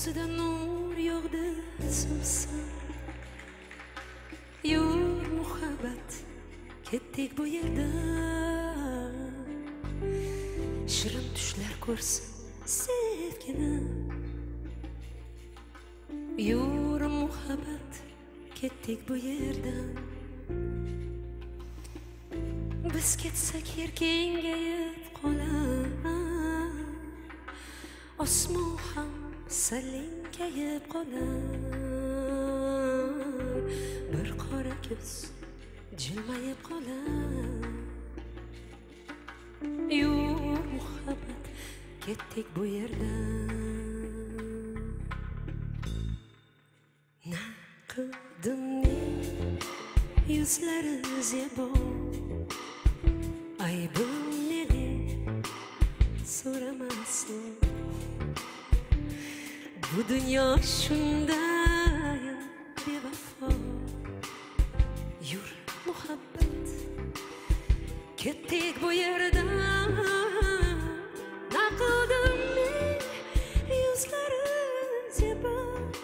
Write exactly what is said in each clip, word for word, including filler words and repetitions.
yuzida nur yog'di suvsan. Yur muhabbat, ketdik bu yerdan. Shirin tushlar ko'rsin sevgilim. Yur muhabbat, ketdik bu yerdan. Biz ketsak yer kengayib qolar, osmon ham sal enkayib qolar, bir qora ko'z jilmayib qolar. Yur muhabbat, ketdik bu yerdan. Na qildim men yuzlari zebo, aybim nega so'ramasdan. Bu dunyo shunday bevafo. Yur muhabbat, ketdik bu yerdan. Na qildim men yuzlari zebo,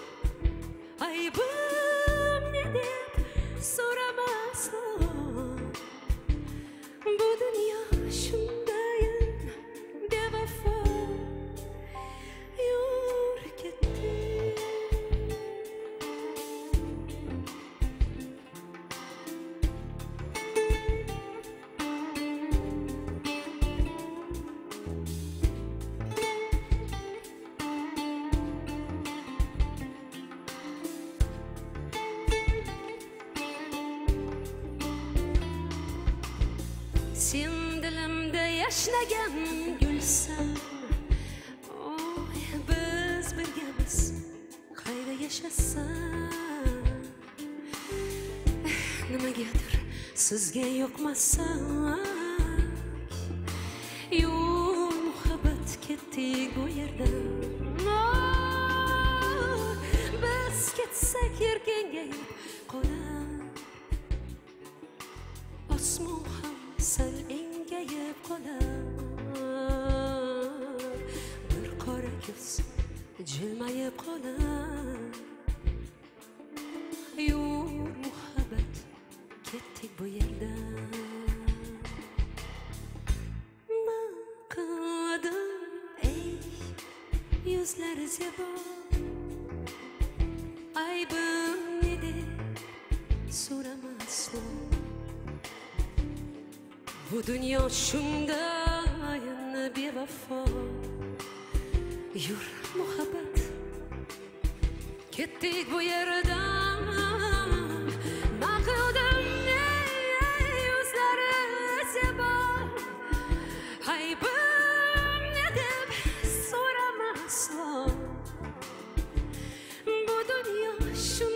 aybim ne deb so'ramasdan. Bu dunyo shundayin bevafo. Yur ketdik. Sen dilimda yashnagan gulsan. Oy, biz birgamiz qayda yashasan. Nimagadir sizga yoqmasak. Yo'q muhabbat, ketdik bu yerdan. Biz ketsak yer kengayib qolar, osmon ham sal engayib qolar, bir qora ko'z jilmayib qolar. Yur muhabbat, ketdik bu yerdan. Man qildim ey yuzlari zebo, aybim ne deb so'ramasdan. Bu dunyo shundayin bevafo. Yur muhabbat, ketdik bu yerdan. Na qildim ey yuzlari zebo, aybim ne deb so'ramasdan. Bu dunyo shundayin